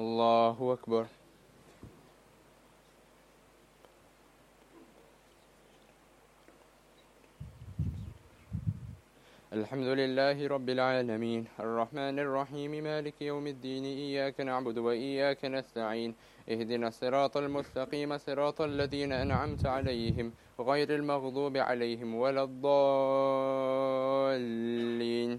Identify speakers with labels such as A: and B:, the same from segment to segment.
A: الله أكبر. الحمد لله رب العالمين الرحمن الرحيم مالك يوم الدين إياك نعبد وإياك نستعين اهدنا الصراط المستقيم صراط الذين أنعمت عليهم غير المغضوب عليهم ولا الضالين.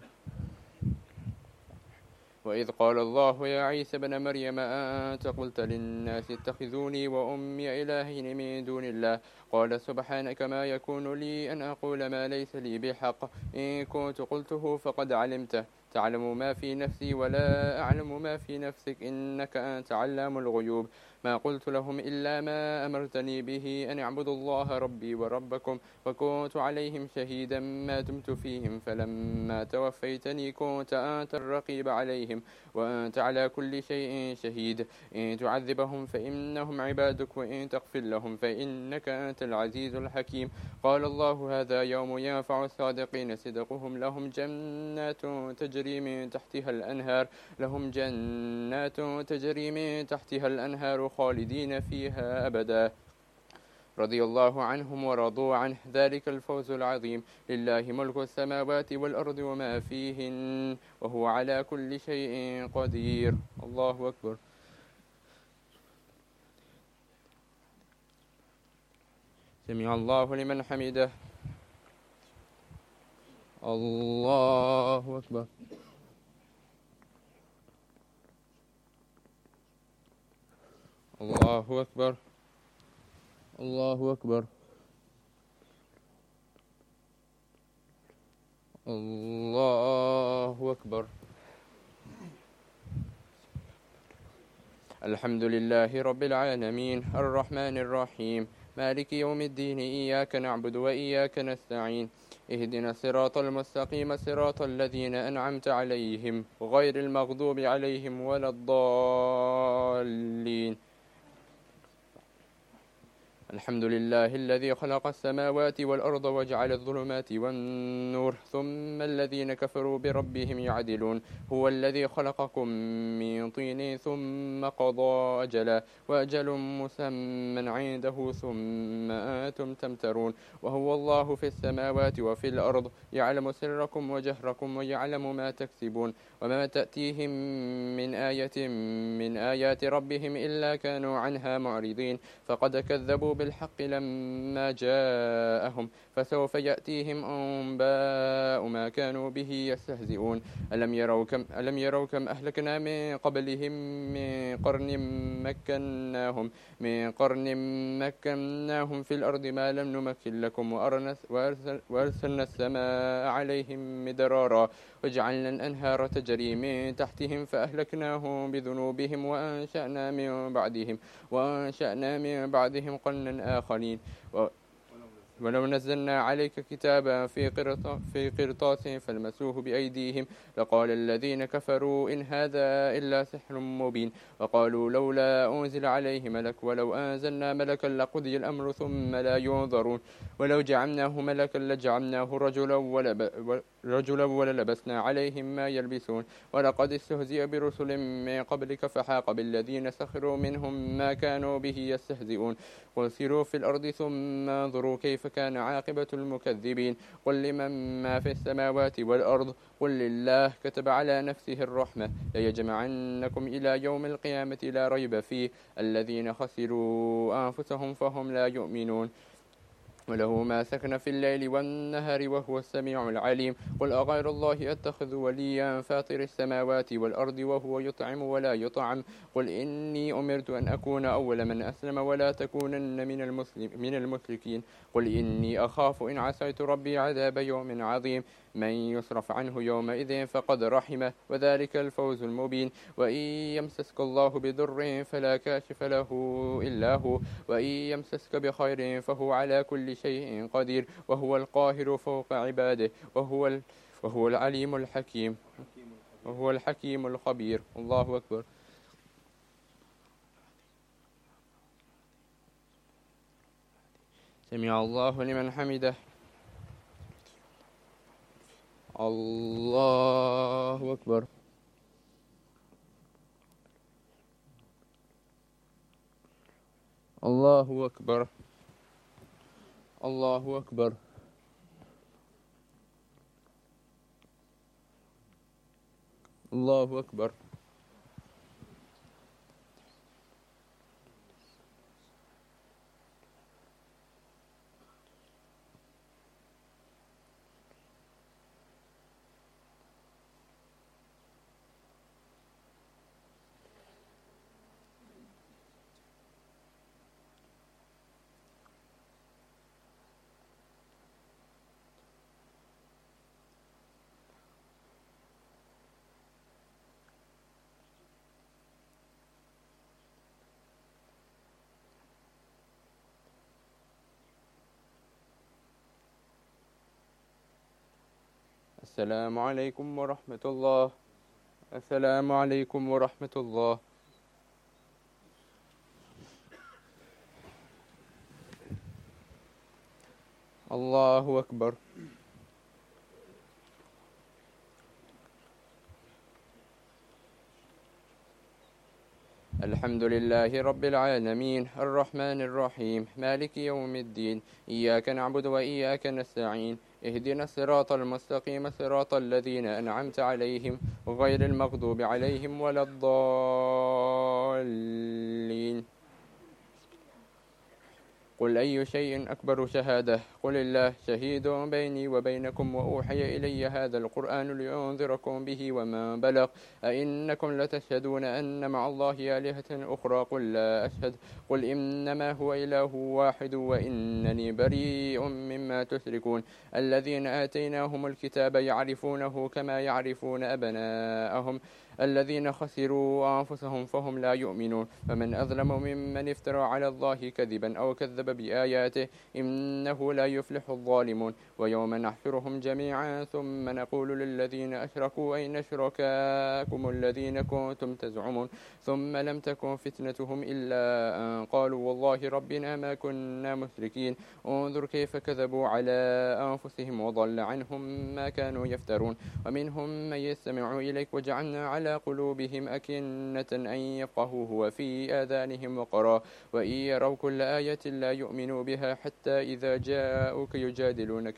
A: وإذ قال الله يا عيسى ابن مريم أأنت قلت للناس اتخذوني وأمي إلهين من دون الله قال سبحانك ما يكون لي أن أقول ما ليس لي بحق إن كنت قلته فقد علمته تعلم ما في نفسي ولا أعلم ما في نفسك إنك أنت علام الغيوب ما قلت لهم إلا ما أمرتني به أن اعبدوا الله ربي وربكم وكنت عليهم شهيدا ما دمت فيهم فلما توفيتني كنت أنت الرقيب عليهم وأنت على كل شيء شهيد إن تعذبهم فإنهم عبادك وإن تغفر لهم فإنك أنت العزيز الحكيم قال الله هذا يوم ينفع الصادقين صدقهم لهم جنات تجري من تحتها الأنهار خالدين فيها أبدا رضي الله عنهم ورضوا عنه ذلك الفوز العظيم لله ملك السماوات والأرض وما فيهن وهو على كل شيء قدير. الله أكبر. سمع الله لمن حمده. الله أكبر. الله أكبر. الله أكبر. الله أكبر. الحمد لله رب العالمين الرحمن الرحيم مالك يوم الدين إياك نعبد وإياك نستعين اهدنا الصراط المستقيم صراط الذين أنعمت عليهم غير المغضوب عليهم ولا الضالين. الحمد لله الذي خلق السماوات والأرض وجعل الظلمات والنور ثم الذين كفروا بربهم يعدلون هو الذي خلقكم من طين ثم قضى أجلا وأجل مسمى عنده ثم أنتم تمترون وهو الله في السماوات وفي الأرض يعلم سركم وجهركم ويعلم ما تكسبون وما تأتيهم من آية من آيات ربهم إلا كانوا عنها معرضين فقد كذبوا بالحق لما جاءهم فسوف يأتيهم أنباء ما كانوا به يستهزئون ألم يروا كم أهلكنا من قبلهم من قرن مكناهم في الأرض ما لم نمكن لكم وأرسلنا السماء عليهم مدرارا وجعلنا الأنهار تجري من تحتهم فأهلكناهم بذنوبهم وأنشأنا من بعدهم قرنا آخرين ولو نزلنا عليك كتابا في قرطاس فلمسوه بأيديهم لقال الذين كفروا إن هذا إلا سحر مبين وقالوا لولا أنزل عليه ملك ولو أنزلنا ملكا لقضي الأمر ثم لا ينظرون ولو جعلناه ملكا لجعلناه رجلا وللبسنا عليهم ما يلبسون ولقد استهزئ برسل من قبلك فحاق بالذين سخروا منهم ما كانوا به يستهزئون قل سيروا في الأرض ثم انظروا كيف كان عاقبة المكذبين قل لمن ما في السماوات والأرض قل لله كتب على نفسه الرحمة ليجمعنكم إلى يوم القيامة لا ريب فيه الذين خسروا أنفسهم فهم لا يؤمنون وله ما سكن في الليل والنهار وهو السميع العليم قل أغير الله أتخذ وليا فاطر السماوات والأرض وهو يطعم ولا يطعم قل إني أمرت أن أكون أول من أسلم ولا تكونن من المشركين قل إني أخاف إن عصيت ربي عذاب يوم عظيم من يصرف عنه يومئذ فقد رحمه وذلك الفوز المبين وإن يمسسك الله بضر فلا كاشف له إلا هو وإن يمسسك بخير فهو على كل شيء قدير وهو القاهر فوق عباده وهو العليم الحكيم وهو الحكيم الخبير. الله أكبر. سمع الله لمن حمده. الله أكبر. الله أكبر. الله أكبر. الله أكبر. السلام عليكم ورحمة الله. السلام عليكم ورحمة الله. الله أكبر. الحمد لله رب العالمين الرحمن الرحيم مالك يوم الدين إياك نعبد وإياك نستعين اهدنا الصراط المستقيم صراط الذين أنعمت عليهم غير المغضوب عليهم ولا الضالين. قل أي شيء أكبر شهادة قل الله شهيد بيني وبينكم وأوحي إلي هذا القرآن لأنذركم به ومن بلغ أئنكم لتشهدون أن مع الله آلهة أخرى قل لا أشهد قل إنما هو إله واحد وإنني بريء مما تشركون الذين آتيناهم الكتاب يعرفونه كما يعرفون أبناءهم الذين خسروا أنفسهم فهم لا يؤمنون فمن أظلم ممن افترى على الله كذبا أو كذب بآياته إنه لا يفلح الظالمون ويوم نحشرهم جميعا ثم نقول للذين أشركوا أين شركاءكم الذين كنتم تزعمون ثم لم تكن فتنتهم إلا أن قالوا والله ربنا ما كنا مشركين انظر كيف كذبوا على أنفسهم وضل عنهم ما كانوا يفترون ومنهم من يستمع إليك وجعلنا على قلوبهم أكنة أن يفقهوه وفي آذانهم وقرا وإن يروا كل آية لا يؤمنوا بها حتى إذا جاءوك يجادلونك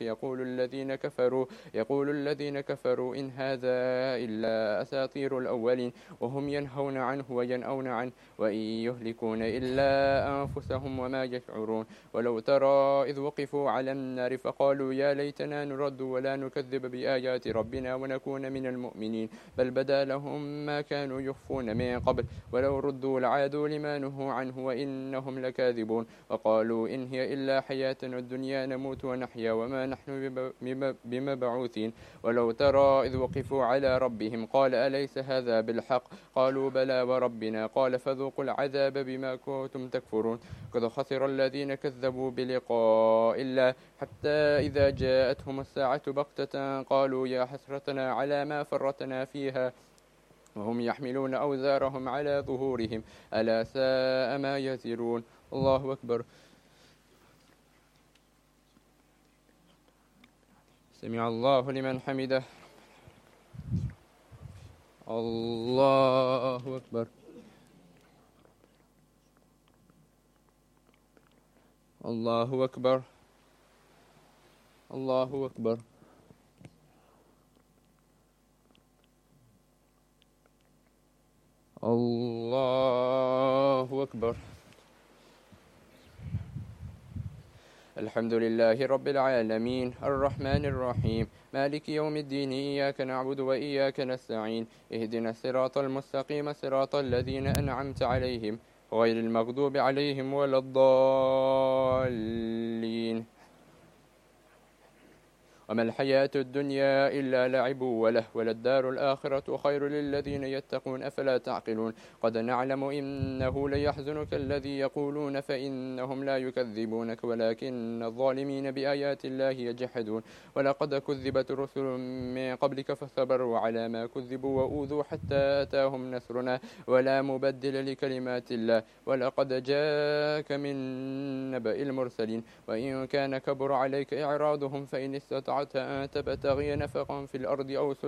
A: يقول الذين كفروا إن هذا إلا أساطير الأولين وهم ينهون عنه وينأون عنه وإن يهلكون إلا أنفسهم وما يشعرون ولو ترى إذ وقفوا على النار فقالوا يا ليتنا نرد ولا نكذب بآيات ربنا ونكون من المؤمنين بل بدا لهم ما كانوا يخفون من قبل ولو ردوا لعادوا لما نهوا عنه وإنهم لكاذبون وقالوا إن هي إلا حياتنا الدنيا نموت ونحيا وما نحن بمبعوثين ولو ترى إذ وقفوا على ربهم قال أليس هذا بالحق قالوا بلى وربنا قال فذوقوا العذاب بما كنتم تكفرون قد خسر الذين كذبوا بلقاء الله حتى إذا جاءتهم الساعة بغتة قالوا يا حسرتنا على ما فرطنا فيها وهم يحملون أوزارهم على ظهورهم ألا ساء ما يزرون. الله أكبر. سمع الله لمن حمده. الله أكبر. الله أكبر. الله أكبر. الله أكبر. الحمد لله رب العالمين الرحمن الرحيم مالك يوم الدين إياك نعبد وإياك نستعين اهدنا الصراط المستقيم صراط الذين أنعمت عليهم غير المغضوب عليهم ولا الضالين. وما الحياة الدنيا إلا لعب وله وللدار الآخرة خير للذين يتقون أفلا تعقلون قد نعلم إنه ليحزنك الذي يقولون فإنهم لا يكذبونك ولكن الظالمين بآيات الله يجحدون ولقد كذبت رسل من قبلك فصبروا على ما كذبوا وأوذوا حتى أتاهم نصرنا ولا مبدل لكلمات الله ولقد جاءك من نبأ المرسلين وإن كان كبر عليك إعراضهم فإن استطعت استطعت أن تبتغي نفقا في الأرض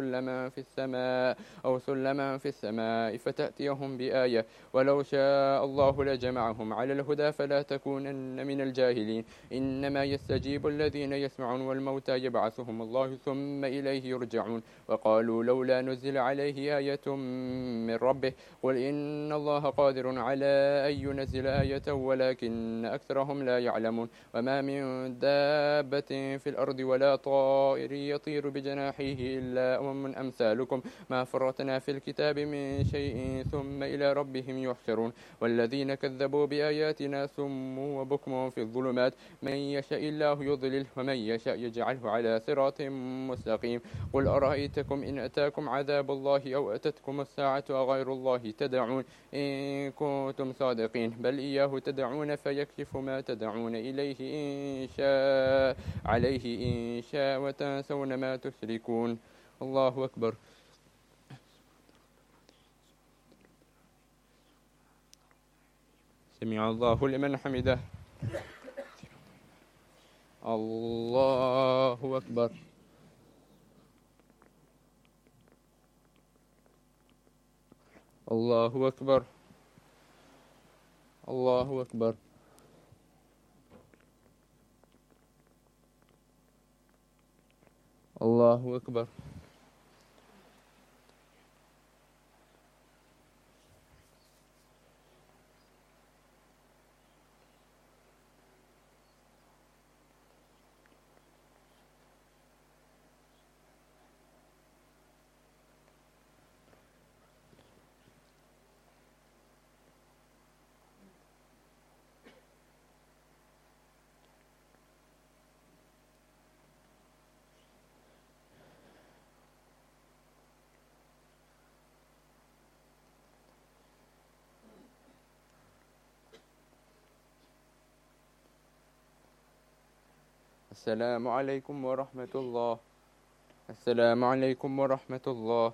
A: أو سلما في السماء فتأتيهم بآية ولو شاء الله لجمعهم على الهدى فلا تكونن من الجاهلين إنما يستجيب الذين يسمعون والموتى يبعثهم الله ثم إليه يرجعون وقالوا لولا نزل عليه آية من ربه قل إن الله قادر على أن ينزل آية ولكن أكثرهم لا يعلمون وما من دابة في الأرض ولا طائر يطير بجناحيه إلا أمثالكم ما فرطنا في الكتاب من شيء ثم إلى ربهم يحشرون والذين كذبوا بآياتنا سم وبكم في الظلمات من يشاء الله يضلل ومن يشاء يجعله على صراط مستقيم قل أرأيتكم إن أتاكم عذاب الله أو أتتكم الساعة أغير الله تدعون إن كنتم صادقين بل إياه تدعون فيكشف ما تدعون إليه إن شاء وتنسون ما تشركون الله أكبر سمع الله لمن حمده الله أكبر الله أكبر الله أكبر الله أكبر السلام عليكم ورحمة الله السلام عليكم ورحمة الله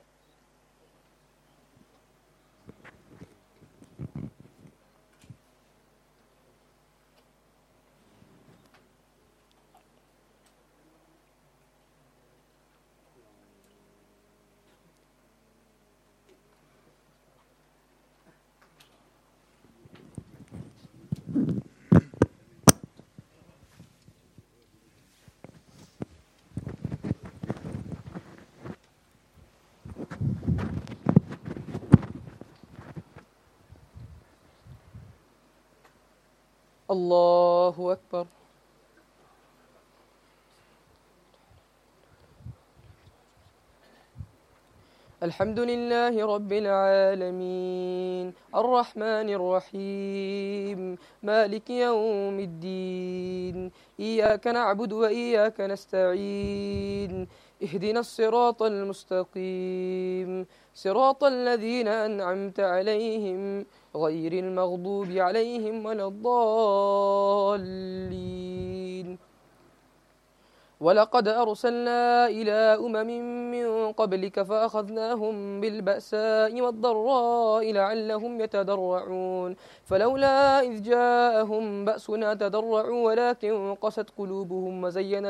B: الله أكبر الحمد لله رب العالمين الرحمن الرحيم مالك يوم الدين إياك نعبد وإياك نستعين اهدنا الصراط المستقيم صراط الذين أنعمت عليهم غير المغضوب عليهم ولا الضالين ولقد أرسلنا إلى أمم من قبلك فأخذناهم بالبأساء والضراء لعلهم يتضرعون فلولا إذ جاءهم بأسنا تضرعوا ولكن قست قلوبهم وزين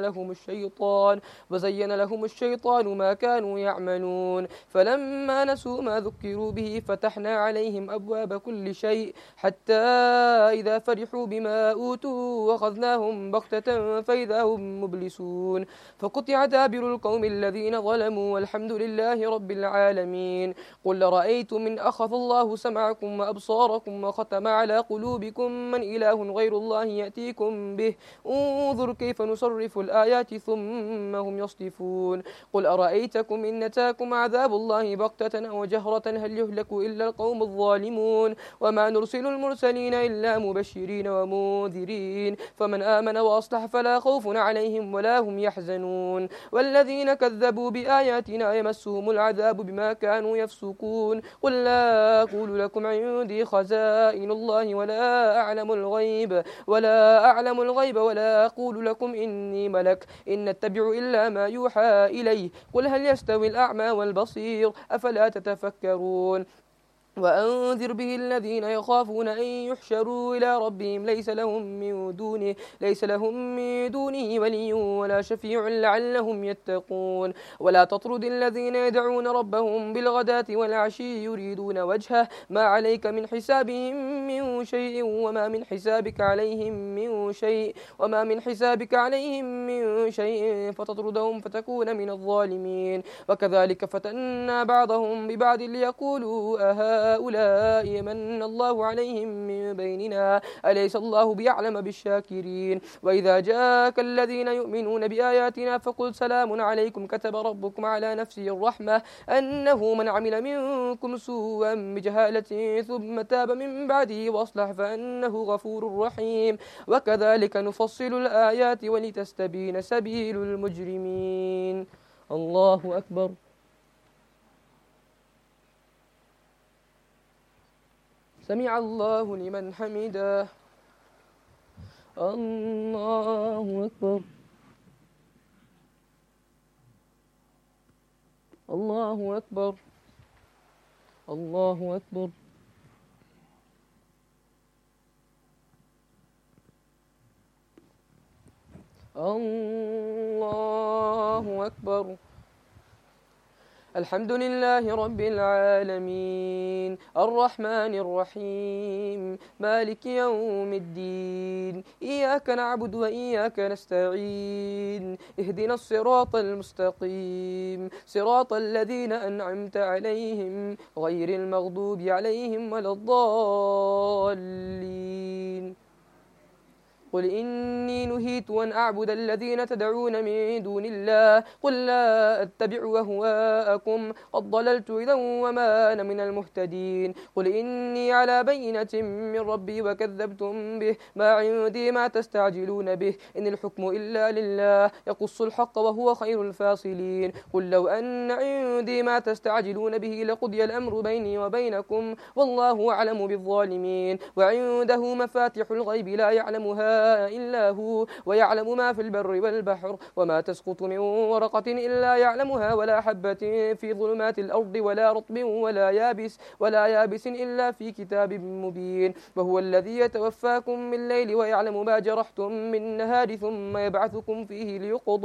B: لهم الشيطان ما كانوا يعملون فلما نسوا ما ذكروا به فتحنا عليهم أبواب كل شيء حتى إذا فرحوا بما أوتوا أخذناهم بغتة فإذا هم مبلسون فقطع دابر القوم الذين ظلموا والحمد لله رب العالمين قل رأيتم إن أخذ الله سمعكم وأبصاركم وختم على قلوبكم من إله غير الله يأتيكم به انظر كيف نصرف الآيات ثم هم يصدفون قل أرأيتكم إن أتاكم عذاب الله بغتة أو جهرة هل يهلك إلا القوم الظالمون وما نرسل المرسلين إلا مبشرين ومنذرين فمن آمن وأصلح فلا خوف عليهم ولا هم يحزنون والذين كذبوا بآياتنا يمسهم العذاب بما كانوا يفسقون قل لا أقول لكم عندي خزائن الله ولا أعلم الغيب ولا أقول لكم إني ملك إن أتبع إلا ما يوحى إليه قل هل يستوي الأعمى والبصير أفلا تتفكرون وأنذر به الذين يخافون أن يحشروا إلى ربهم ليس لهم من دونه ولي ولا شفيع لعلهم يتقون. ولا تطرد الذين يدعون ربهم بالغداة والعشي يريدون وجهه ما عليك من حسابهم من شيء وما من حسابك عليهم من شيء فتطردهم فتكون من الظالمين. وكذلك فتنا بعضهم ببعض ليقولوا هؤلاء من الله عليهم من بيننا أليس الله بيعلم بالشاكرين. وإذا جاءك الذين يؤمنون بآياتنا فقل سلام عليكم كتب ربكم على نفسه الرحمة أنه من عمل منكم سوءا بجهالة ثم تاب من بعده وأصلح فأنه غفور رحيم. وكذلك نفصل الآيات ولتستبين سبيل المجرمين. الله أكبر. سمع الله لمن حمده. الله أكبر. الله أكبر. الله أكبر. الله أكبر. الحمد لله رب العالمين الرحمن الرحيم مالك يوم الدين إياك نعبد وإياك نستعين اهدنا الصراط المستقيم صراط الذين أنعمت عليهم غير المغضوب عليهم ولا الضالين. قل إني نهيت أن أعبد الذين تدعون من دون الله قل لا أتبع أهواءكم قد ضللت إذا وما أنا من المهتدين. قل إني على بينة من ربي وكذبتم به ما عندي ما تستعجلون به إن الحكم إلا لله يقص الحق وهو خير الفاصلين. قل لو أن عندي ما تستعجلون به لقضي الأمر بيني وبينكم والله أعلم بالظالمين. وعنده مفاتح الغيب لا يعلمها إلا هو ويعلم ما في البر والبحر وما تسقط من ورقة إلا يعلمها ولا حبة في ظلمات الأرض ولا رطب ولا يابس إلا في كتاب مبين. وهو الذي يتوفاكم بالليل ويعلم ما جرحتم بالنهار ثم يبعثكم فيه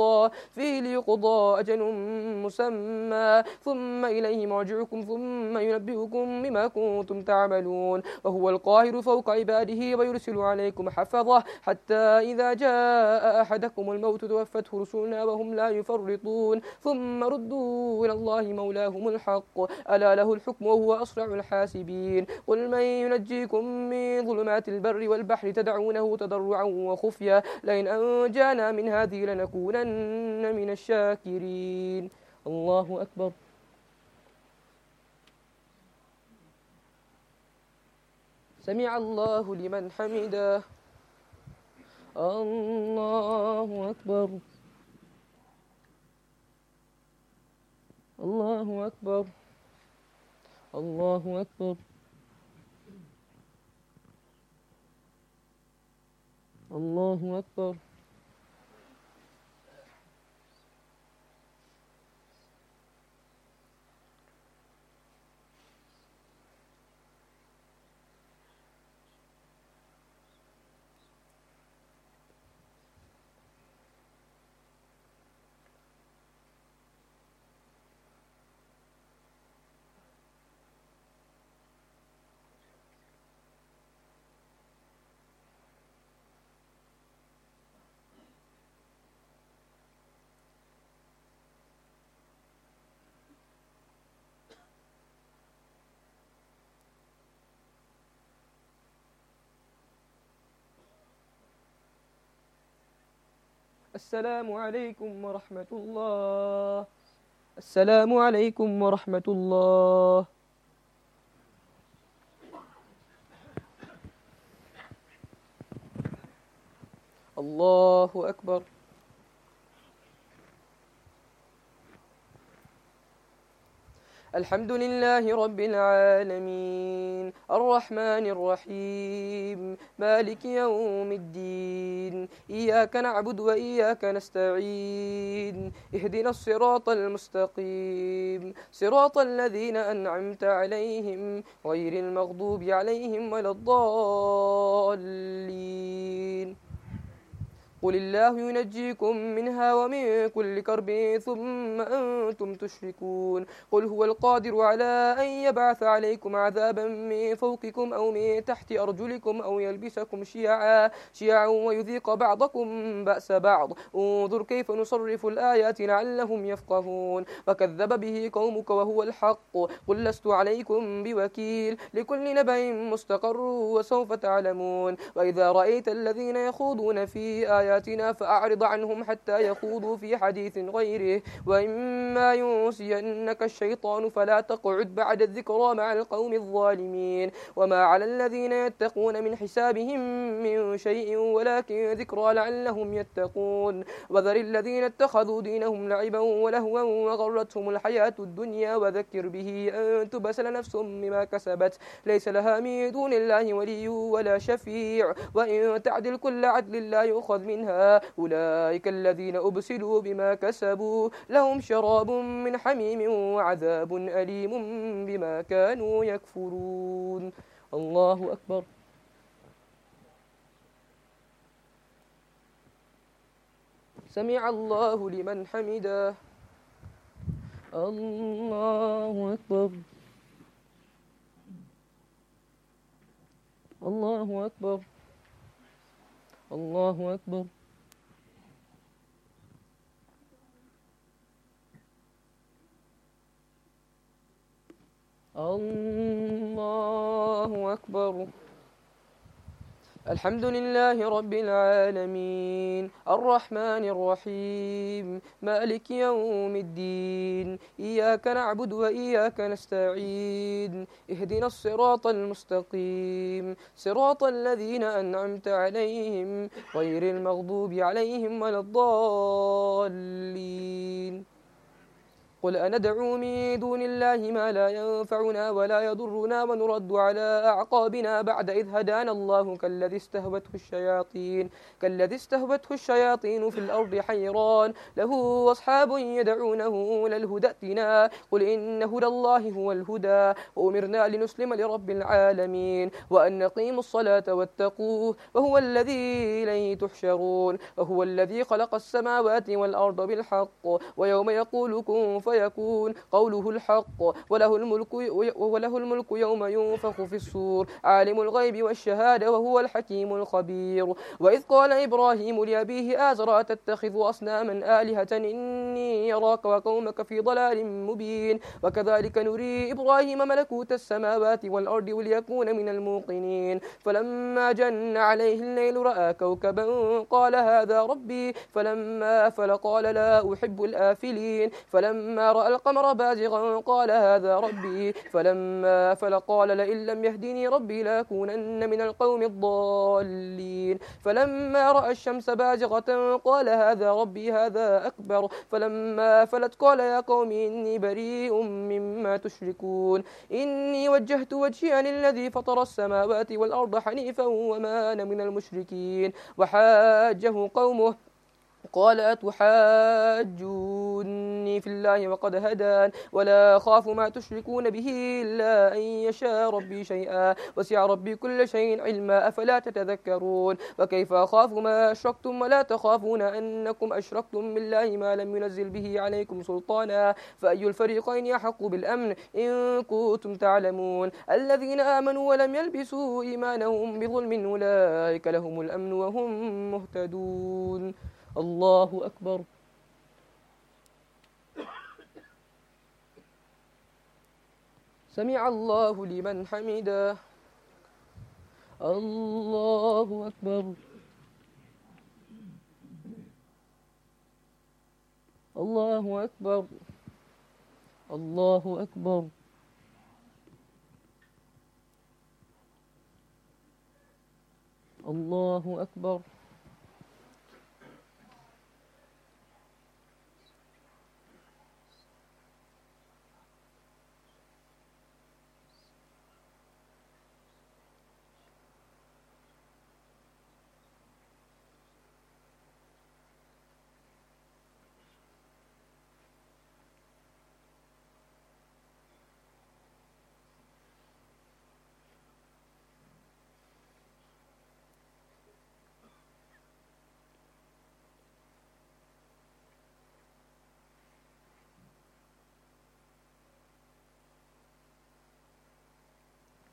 B: ليقضى أجل مسمى ثم إليه مرجعكم ثم ينبئكم بما كنتم تعملون. وهو القاهر فوق عباده ويرسل عليكم حفظه حتى إذا جاء أحدكم الموت توفته رسلنا وهم لا يفرطون ثم ردوا إلى الله مولاهم الحق ألا له الحكم وهو أسرع الحاسبين. قل من ينجيكم من ظلمات البر والبحر تدعونه تضرعا وخفيا لئن أنجانا من هذه لنكونن من الشاكرين. الله أكبر. سمع الله لمن حمده. الله أكبر. الله أكبر. الله أكبر. الله أكبر. السلام عليكم ورحمة الله. السلام عليكم ورحمة الله. الله أكبر. الحمد لله رب العالمين الرحمن الرحيم مالك يوم الدين إياك نعبد وإياك نستعين اهدنا الصراط المستقيم صراط الذين أنعمت عليهم غير المغضوب عليهم ولا الضالين قل الله ينجيكم منها ومن كل كرب ثم أنتم تشركون قل هو القادر على أن يبعث عليكم عذابا من فوقكم أو من تحت أرجلكم أو يلبسكم شيعا ويذيق بعضكم بأس بعض انظر كيف نصرف الآيات لعلهم يفقهون وكذب به قومك وهو الحق قل لست عليكم بوكيل لكل نبأ مستقر وسوف تعلمون وإذا رأيت الذين يخوضون في آياتنا فأعرض عنهم حتى يخوضوا في حديث غيره وإما ينسينك الشيطان فلا تقعد بعد الذكرى مع القوم الظالمين وما على الذين يتقون من حسابهم من شيء ولكن ذكرى لعلهم يتقون وذر الذين اتخذوا دينهم لعبا ولهوا وغرتهم الحياة الدنيا وذكر به أن تبسل نفس بما كسبت ليس لها من دون الله ولي ولا شفيع وإن تعدل كل عدل لا يؤخذ منها أولئك الذين أبسلوا بما كسبوا لهم شراب من حميم وعذاب أليم بما كانوا يكفرون الله أكبر سمع الله لمن حمده الله أكبر الله أكبر الله أكبر الله أكبر الحمد لله رب العالمين الرحمن الرحيم مالك يوم الدين إياك نعبد وإياك نستعين اهدنا الصراط المستقيم صراط الذين أنعمت عليهم غير المغضوب عليهم ولا الضالين قل أندعو من دون الله ما لا ينفعنا ولا يضرنا ونرد على أعقابنا بعد إذ هدانا الله كالذي استهوته الشياطين في الأرض حيران له أصحاب يدعونه إلى الهدى ائتنا قل إن هدى الله هو الهدى وأمرنا لنسلم لرب العالمين وأن نقيموا الصلاة واتقوه وهو الذي إليه تحشرون وهو الذي خلق السماوات والأرض بالحق ويوم يقول كن فيكون قوله الحق وله الملك يوم ينفخ في الصور عالم الغيب والشهادة وهو الحكيم الخبير وإذ قال إبراهيم لأبيه آزر تتخذ أصناما آلهة إني يراك وقومك في ضلال مبين وكذلك نري إبراهيم ملكوت السماوات والأرض وليكون من الموقنين فلما جن عليه الليل رأى كوكبا قال هذا ربي فلما أفل قال لا أحب الآفلين فلما رأى القمر بازغا قال هذا ربي فلما أفل قال لئن لم يهدني ربي لأكونن من القوم الضالين فلما رأى الشمس بازغة قال هذا ربي هذا أكبر فلما أفلت قال يا قوم إني بريء مما تشركون إني وجهت وجهي للذي فطر السماوات والأرض حنيفا وما أنا من المشركين وحاجه قومه قال أتحاجوني في الله وقد هدان ولا أخاف ما تشركون به إلا أن يشاء ربي شيئا وسع ربي كل شيء علما أفلا تتذكرون وكيف أخاف ما أشركتم ولا تخافون أنكم أشركتم بالله ما لم ينزل به عليكم سلطانا فأي الفريقين أحق بالأمن إن كنتم تعلمون الذين آمنوا ولم يلبسوا إيمانهم بظلم أولئك لهم الأمن وهم مهتدون الله أكبر سمع الله لمن حمده الله أكبر الله أكبر الله أكبر الله أكبر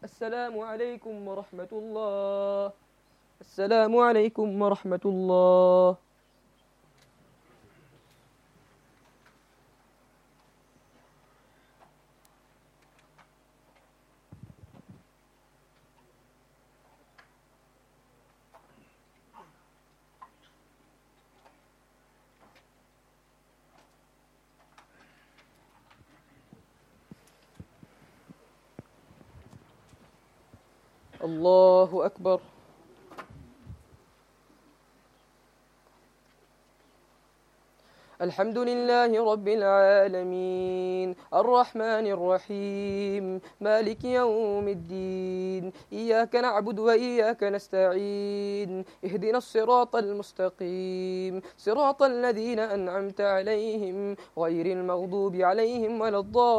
B: السلام عليكم ورحمة الله. السلام عليكم ورحمة الله. الله أكبر. الحمد لله رب العالمين الرحمن الرحيم مالك يوم الدين إياك نعبد وإياك نستعين اهدنا الصراط المستقيم صراط الذين أنعمت عليهم غير المغضوب عليهم ولا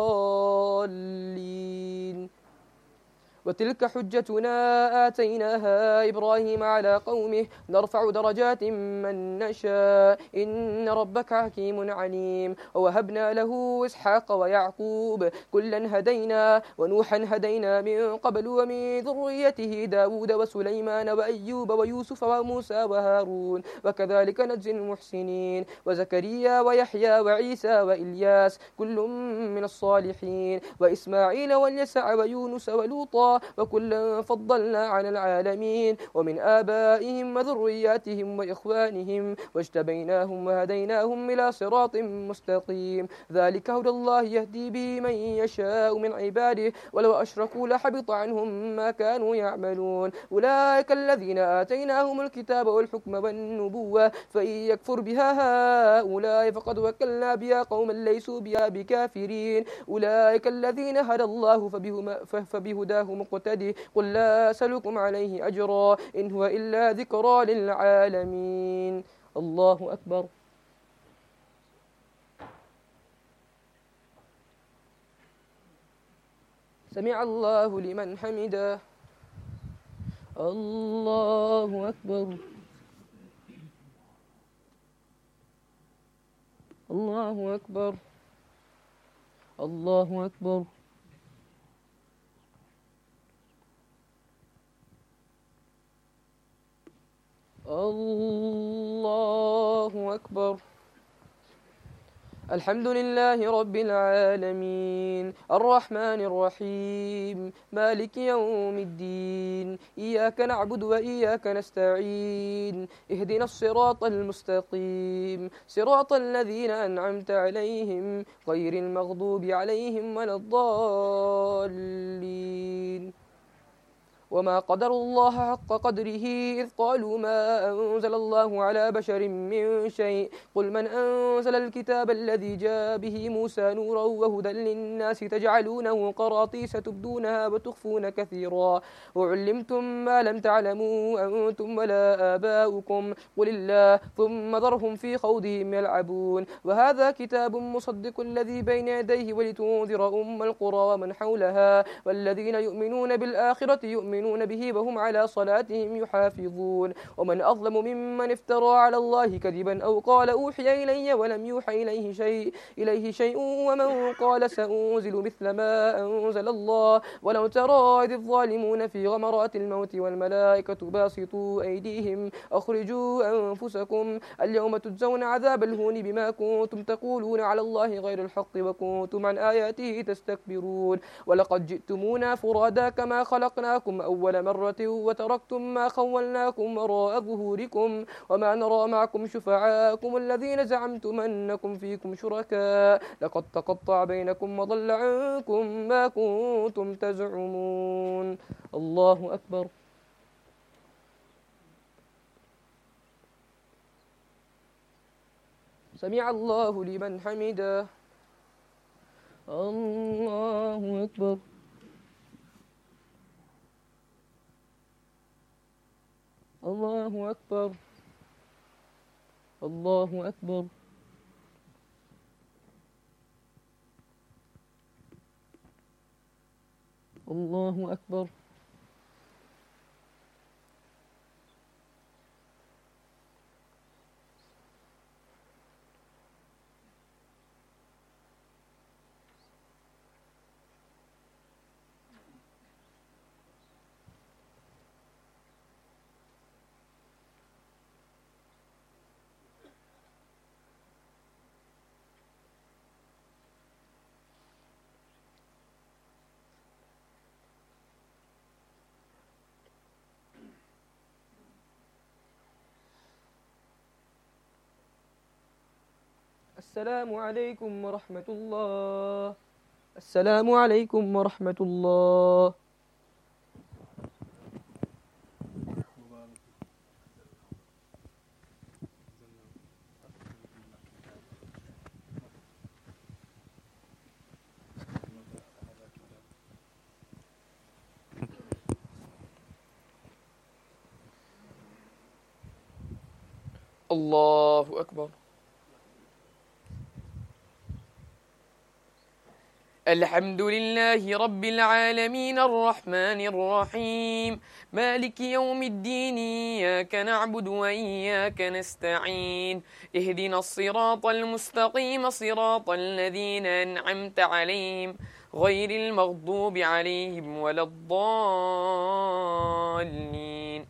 B: الضالين. وتلك حجتنا آتيناها إبراهيم على قومه نرفع درجات من نشاء إن ربك حكيم عليم. ووهبنا له إسحاق ويعقوب كلا هدينا ونوحا هدينا من قبل ومن ذريته داود وسليمان وأيوب ويوسف وموسى وهارون وكذلك نجزي المحسنين. وزكريا ويحيى وعيسى وإلياس كل من الصالحين وإسماعيل واليسع ويونس ولوطا وكلا فضلنا على العالمين. ومن آبائهم وذرياتهم وإخوانهم واجتبيناهم وهديناهم إلى صراط مستقيم. ذلك هدى الله يهدي به من يشاء من عباده ولو أشركوا لحبط عنهم ما كانوا يعملون. أولئك الذين آتيناهم الكتاب والحكم والنبوة فإن يكفر بها هؤلاء فقد وكلنا بها قوما ليسوا بها بكافرين. أولئك الذين هدى الله فبهداه مقتدي. قل لا أسألكم عليه أجرا إن هو إلا ذكرى للعالمين. الله أكبر. سمع الله لمن حمده. الله أكبر. الله أكبر. الله أكبر. الله أكبر. الحمد لله رب العالمين الرحمن الرحيم مالك يوم الدين إياك نعبد وإياك نستعين اهدنا الصراط المستقيم صراط الذين أنعمت عليهم غير المغضوب عليهم ولا الضالين. وما قدر الله حق قدره إذ قالوا ما أنزل الله على بشر من شيء قل من أنزل الكتاب الذي جاء به موسى نورا وهدى للناس تجعلونه قراطيس تبدونها وتخفون كثيرا وعلمتم ما لم تعلموا أنتم ولا آباؤكم قل الله ثم ذرهم في خوضهم يلعبون. وهذا كتاب مصدق الذي بين يديه ولتنذر أم القرى ومن حولها والذين يؤمنون بالآخرة يؤمنون به وهم على صلاتهم يحافظون. ومن أظلم ممن افترى على الله كذبا أو قال أوحي إلي ولم يوحى إليه شيء ومن قال سأنزل مثل ما أنزل الله. ولو ترى إذ الظالمون في غمرات الموت والملائكة باسطوا أيديهم أخرجوا أنفسكم اليوم تجزون عذاب الهون بما كنتم تقولون على الله غير الحق وكنتم عن آياته تستكبرون. ولقد جئتمونا فرادا كما خلقناكم أول مرة وتركتم ما خولناكم وراء ظهوركم وما نرى معكم شفعاءكم الذين زعمتم أنكم فيكم شركاء لقد تقطع بينكم وضل عنكم ما كنتم تزعمون. الله أكبر. سمع الله لمن حمده. الله أكبر. الله أكبر. الله أكبر. الله أكبر. السلام عليكم ورحمة الله. السلام عليكم ورحمة الله. الله أكبر. الحمد لله رب العالمين الرحمن الرحيم مالك يوم الدين إياك نعبد وإياك نستعين اهدنا الصراط المستقيم صراط الذين أنعمت عليهم غير المغضوب عليهم ولا الضالين.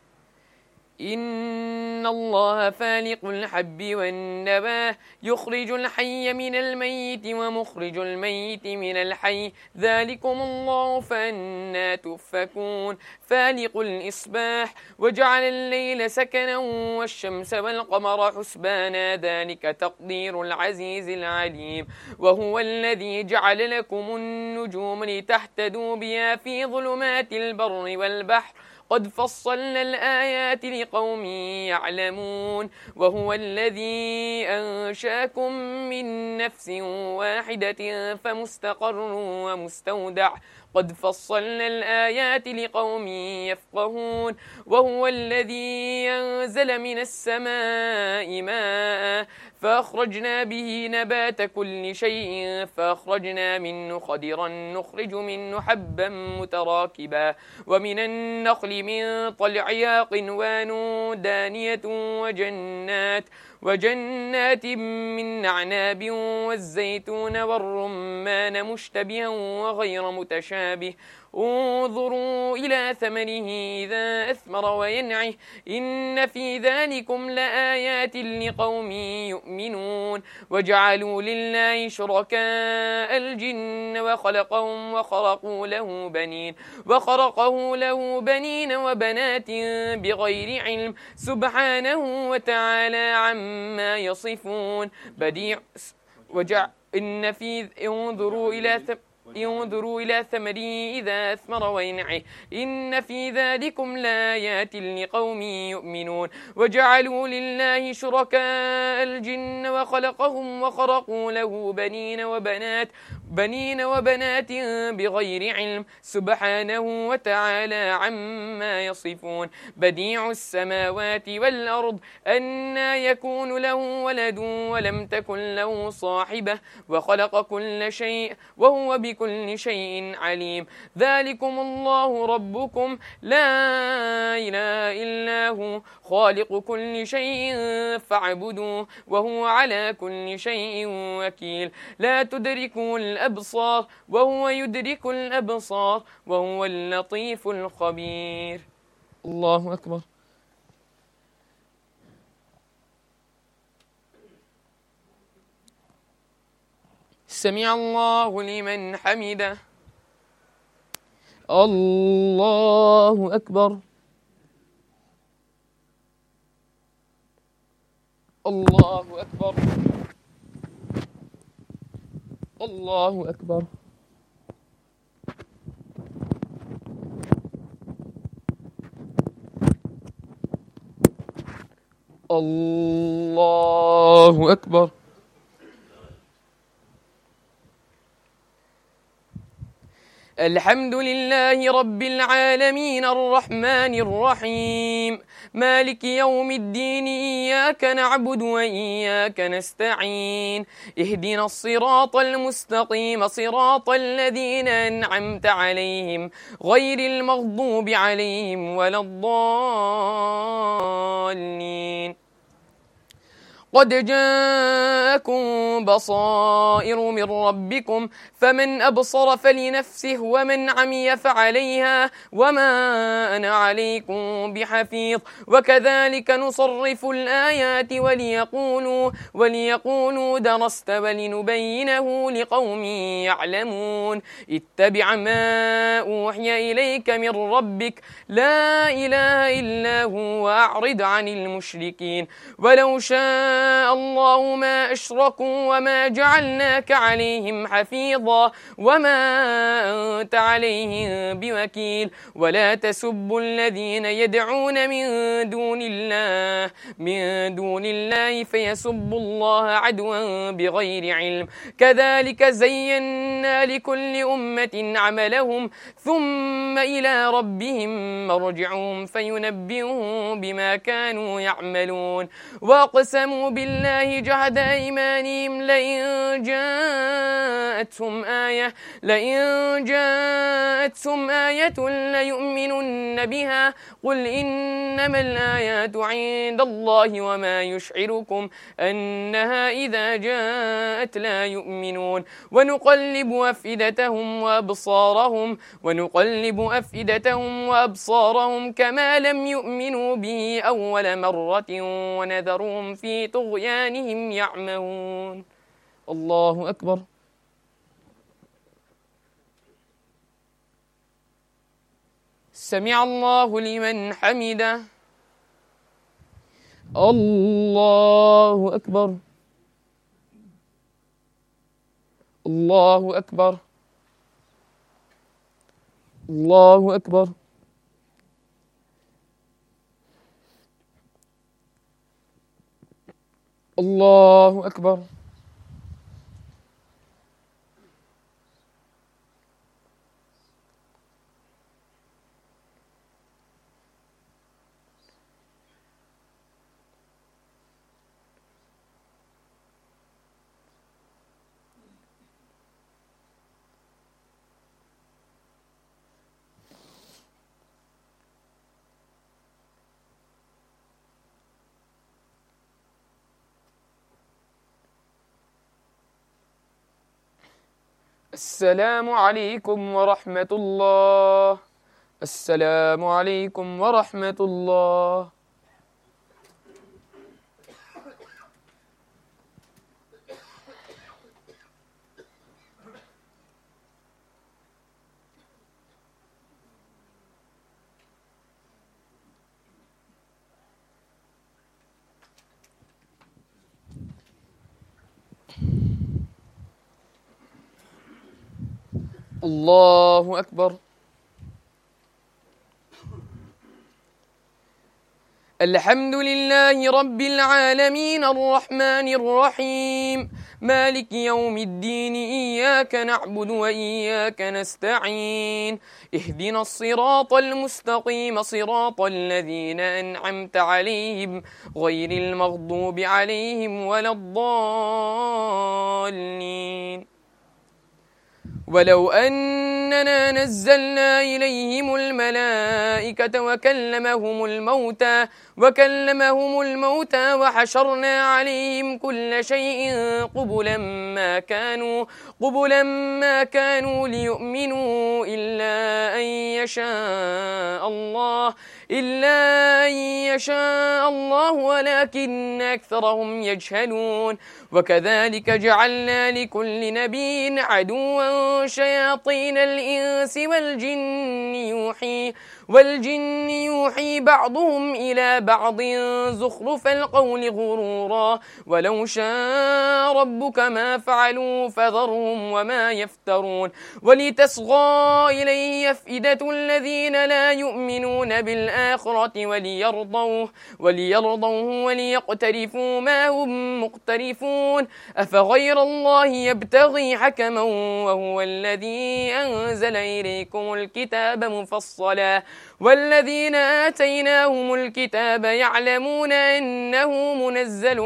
B: إن الله فالق الحب والنوى يخرج الحي من الميت ومخرج الميت من الحي ذلكم الله فأنى تؤفكون. فالق الإصباح وجعل الليل سكنا والشمس والقمر حسبانا ذلك تقدير العزيز العليم. وهو الذي جعل لكم النجوم لتهتدوا بها في ظلمات البر والبحر قد فصلنا الآيات لقوم يعلمون. وهو الذي أنشاكم من نفس واحدة فمستقر ومستودع قد فصلنا الآيات لقوم يفقهون. وهو الذي أنزل من السماء ماء فأخرجنا به نبات كل شيء فأخرجنا منه خضرا نخرج منه حبا متراكبا ومن النخل من طلعها قنوان دانية وجنات من نعناب والزيتون والرمان مشتبها وغير متشابه انظروا إلى ثمره إذا أثمر وينعه إن في ذلكم لآيات لقوم يؤمنون. وجعلوا لله شركاء الجن وخلقهم وخرقه له بنين وبنات بغير علم سبحانه وتعالى عما يصفون. انظروا إلى ثمره إذا أثمر وينعه إن في ذلكم لآيات لقوم يؤمنون. وجعلوا لله شركاء الجن وخرقوا له بنين وبنات بغير علم سبحانه وتعالى عما يصفون. بديع السماوات والأرض أنى يكون له ولد ولم تكن له صاحبة وخلق كل شيء وهو بكل شيء عليم. ذلكم الله ربكم لا إله إلا هو خالق كل شيء فاعبدوه وهو على كل شيء وكيل. لا تدركه الأبصار وهو يدرك الأبصار وهو اللطيف الخبير. الله أكبر. سمع الله لمن حمده. الله أكبر. الله أكبر. الله أكبر. الله أكبر. الحمد لله رب العالمين الرحمن الرحيم مالك يوم الدين إياك نعبد وإياك نستعين اهدنا الصراط المستقيم صراط الذين أنعمت عليهم غير المغضوب عليهم ولا الضالين. قد جاءكم بصائر من ربكم فمن أبصر فلنفسه ومن عمي فعليها وما أنا عليكم بحفيظ. وكذلك نصرف الآيات وليقولوا درست ولنبينه لقوم يعلمون. اتبع ما أوحي إليك من ربك لا إله إلا هو وأعرض عن المشركين. ولو شاء شاء الله ما أشركوا وما جعلناك عليهم حفيظا وما أنت عليهم بوكيل ولا تسبوا الذين يدعون من دون الله فيسبوا الله عدوا بغير علم كذلك زينا لكل أمة عملهم ثم إلى ربهم مرجعهم فينبئهم بما كانوا يعملون وأقسموا بالله جهد أيمانهم لئن جاءتهم آية ليؤمنن بها قل إنما الآيات عند الله وما يشعركم أنها إذا جاءت لا يؤمنون ونقلب أفئدتهم وأبصارهم كما لم يؤمنوا به أول مرة ونذرهم في طغيانهم يعمهون الله أكبر. سمع الله لمن حمده. الله أكبر. الله أكبر. الله أكبر. الله أكبر. السلام عليكم ورحمة الله. السلام عليكم ورحمة الله. الله أكبر. الحمد لله رب العالمين الرحمن الرحيم مالك يوم الدين إياك نعبد وإياك نستعين اهدنا الصراط المستقيم صراط الذين أنعمت عليهم غير المغضوب عليهم ولا الضالين. ولو أننا نزلنا إليهم الملائكة وكلمهم الموتى وحشرنا عليهم كل شيء قبلا ما كانوا ليؤمنوا إلا أن يشاء الله ولكن أكثرهم يجهلون. وكذلك جعلنا لكل نبي عدوا شياطين الإنس والجن يوحي بعضهم إلى بعض زخرف القول غرورا ولو شاء ربك ما فعلوا فذرهم وما يفترون. ولتصغى إليه أفئدة الذين لا يؤمنون بالآخرة وليرضوه وليقترفوا ما هم مقترفون. أفغير الله يبتغي حكما وهو الذي أنزل إليكم الكتاب مفصلا والذين آتيناهم الكتاب يعلمون أنه منزل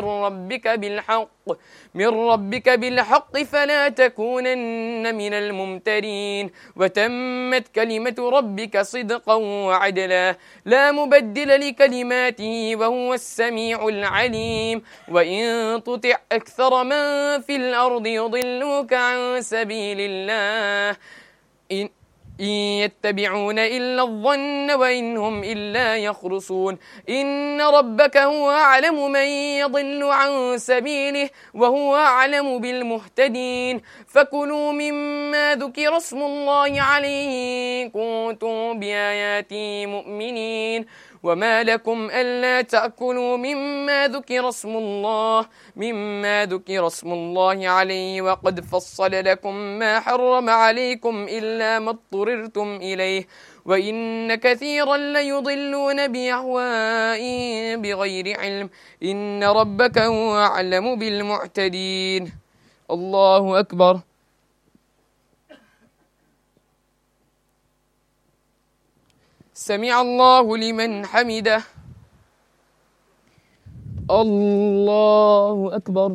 B: من ربك بالحق فلا تكونن من الممترين. وتمت كلمة ربك صدقا وعدلا لا مبدل لكلماته وهو السميع العليم. وإن تطع أكثر من في الأرض يضلوك عن سبيل الله إن يتبعون إلا الظن وإن هم إلا يخرصون. إن ربك هو أعلم من يضل عن سبيله وهو أعلم بالمهتدين. فكلوا مما ذكر اسم الله عليه إن كنتم بآياته مؤمنين وما لكم ألا تأكلوا مما ذكر اسم الله عليه وقد فصل لكم ما حرم عليكم إلا ما اضطررتم إليه وإن كثيرا ليضلون بأهوائهم بغير علم إن ربك هو أعلم بالمعتدين. الله أكبر. سمع الله لمن حمده. الله أكبر.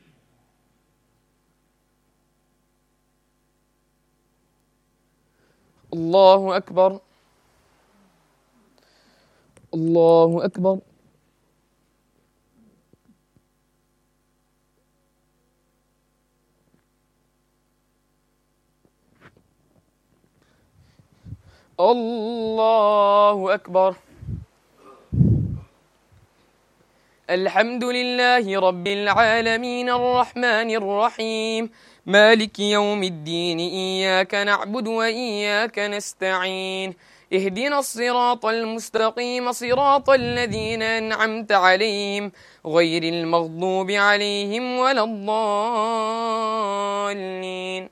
B: الله أكبر. الله أكبر. الله أكبر. الحمد لله رب العالمين الرحمن الرحيم مالك يوم الدين إياك نعبد وإياك نستعين اهدنا الصراط المستقيم صراط الذين أنعمت عليهم غير المغضوب عليهم ولا الضالين.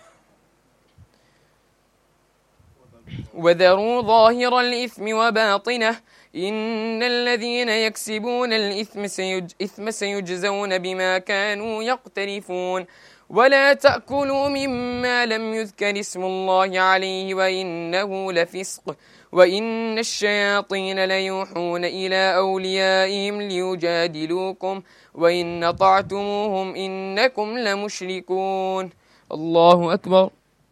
B: وذروا ظاهر الإثم وباطنه إن الذين يكسبون الإثم سيجزون بما كانوا يقترفون ولا تأكلوا مما لم يذكر اسم الله عليه وإنه لفسق وإن الشياطين ليوحون إلى أوليائهم ليجادلوكم وإن أطعتموهم إنكم لمشركون. الله أكبر.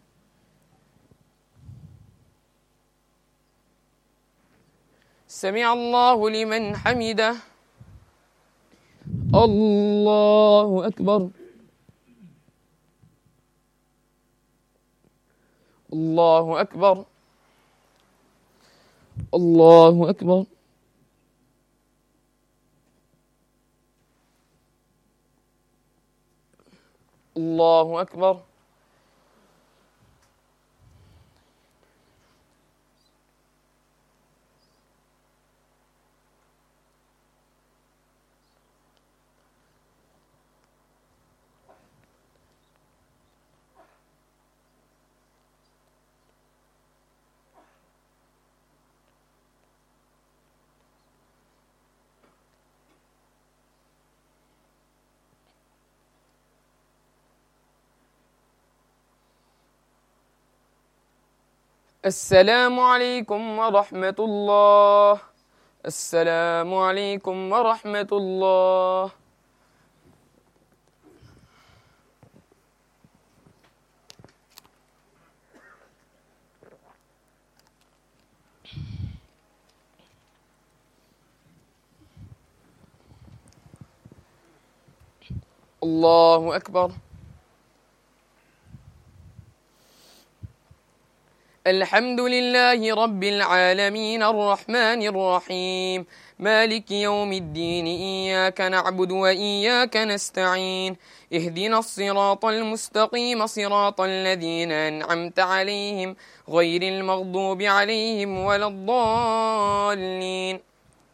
B: سمع الله لمن حمده. الله أكبر. الله أكبر. الله أكبر. الله أكبر. السلام عليكم ورحمة الله. السلام عليكم ورحمة الله. الله أكبر. الحمد لله رب العالمين الرحمن الرحيم مالك يوم الدين إياك نعبد وإياك نستعين اهدنا الصراط المستقيم صراط الذين أنعمت عليهم غير المغضوب عليهم ولا الضالين.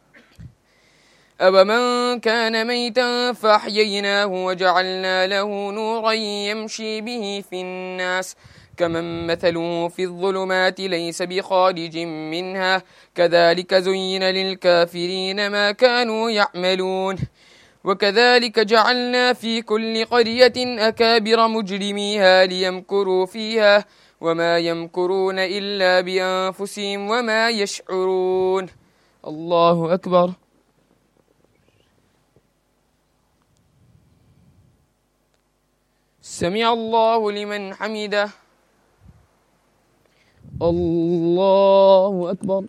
B: أَوَمَنْ كَانَ مَيْتًا فَأَحْيَيْنَاهُ وَجَعَلْنَا لَهُ نُورًا يَمْشِي بِهِ فِي النَّاسِ كمن مثله في الظلمات ليس بخارج منها كذلك زين للكافرين ما كانوا يعملون وكذلك جعلنا في كل قرية أكابر مجرميها ليمكروا فيها وما يمكرون إلا بأنفسهم وما يشعرون. الله أكبر. سمع الله لمن حمده. الله أكبر.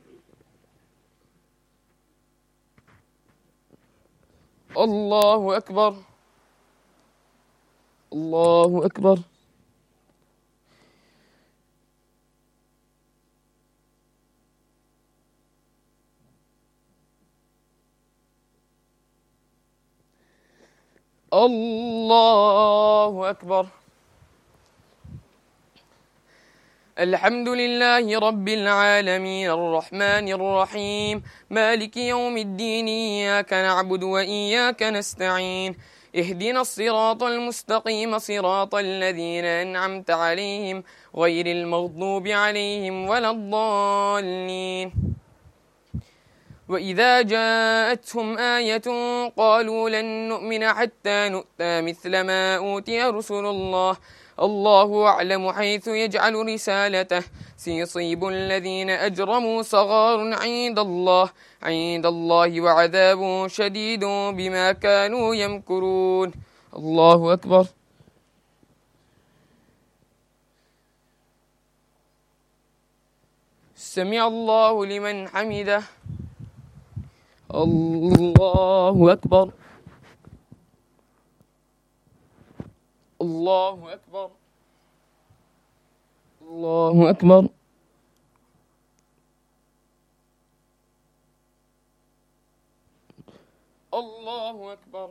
B: الله أكبر. الله أكبر. الله أكبر. الحمد لله رب العالمين الرحمن الرحيم مالك يوم الدين إياك نعبد وإياك نستعين اهدنا الصراط المستقيم صراط الذين أنعمت عليهم غير المغضوب عليهم ولا الضالين وإذا جاءتهم آية قالوا لن نؤمن حتى نؤتى مثل ما أوتي رسل الله الله أعلم حيث يجعل رسالته سيصيب الذين أجرموا صغار عند الله وعذاب شديد بما كانوا يمكرون. الله أكبر. سمع الله لمن حمده. الله أكبر. الله أكبر. الله أكبر. الله أكبر.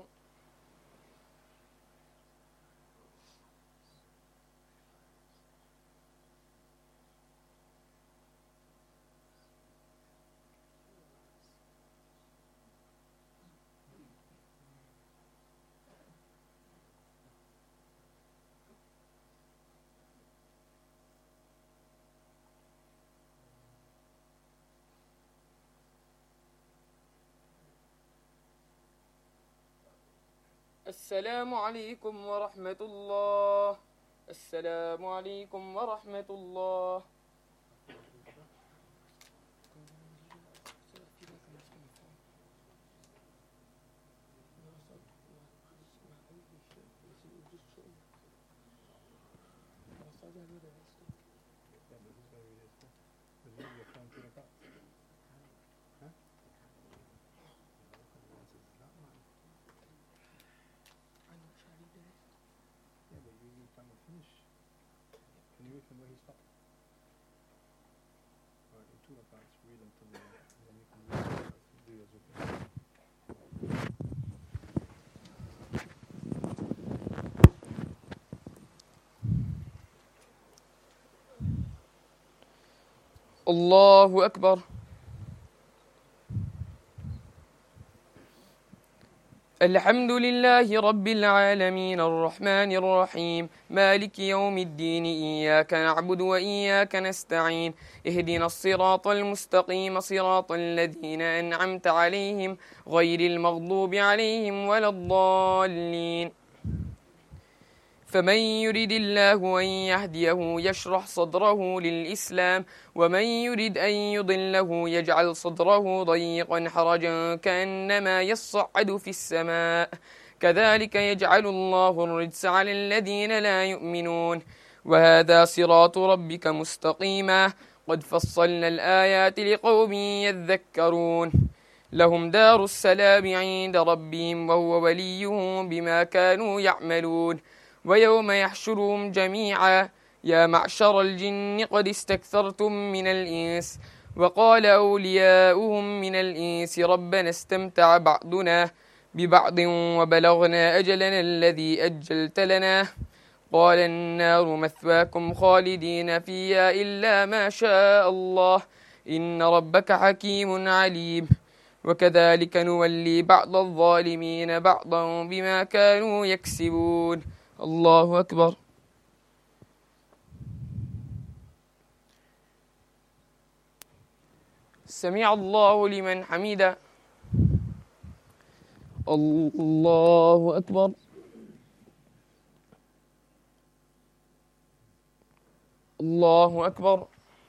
B: السلام عليكم ورحمة الله. السلام عليكم ورحمة الله. الله أكبر. الحمد لله رب العالمين الرحمن الرحيم مالك يوم الدين إياك نعبد وإياك نستعين اهدنا الصراط المستقيم صراط الذين أنعمت عليهم غير المغضوب عليهم ولا الضالين فمن يرد الله أن يهديه يشرح صدره للإسلام ومن يرد أن يضله يجعل صدره ضيقا حرجا كأنما يصعد في السماء كذلك يجعل الله الرجس على الذين لا يؤمنون وهذا صراط ربك مستقيما قد فصلنا الآيات لقوم يذكرون لهم دار السلام عند ربهم وهو وليهم بما كانوا يعملون ويوم يحشرهم جميعا يا معشر الجن قد استكثرتم من الإنس وقال أولياؤهم من الإنس ربنا استمتع بعضنا ببعض وبلغنا أجلنا الذي أجلت لنا قال النار مثواكم خالدين فيها إلا ما شاء الله إن ربك حكيم عليم وكذلك نولي بعض الظالمين بعضا بما كانوا يكسبون. الله أكبر. سمع الله لمن حمده. الله أكبر. الله أكبر.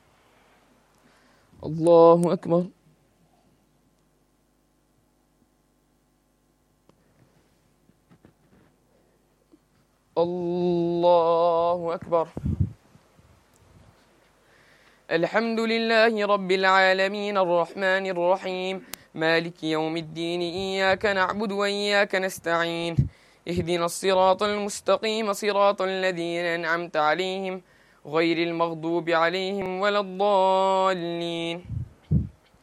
B: الله أكبر. الله أكبر. الحمد لله رب العالمين الرحمن الرحيم مالك يوم الدين إياك نعبد وإياك نستعين اهدنا الصراط المستقيم صراط الذين أنعمت عليهم غير المغضوب عليهم ولا الضالين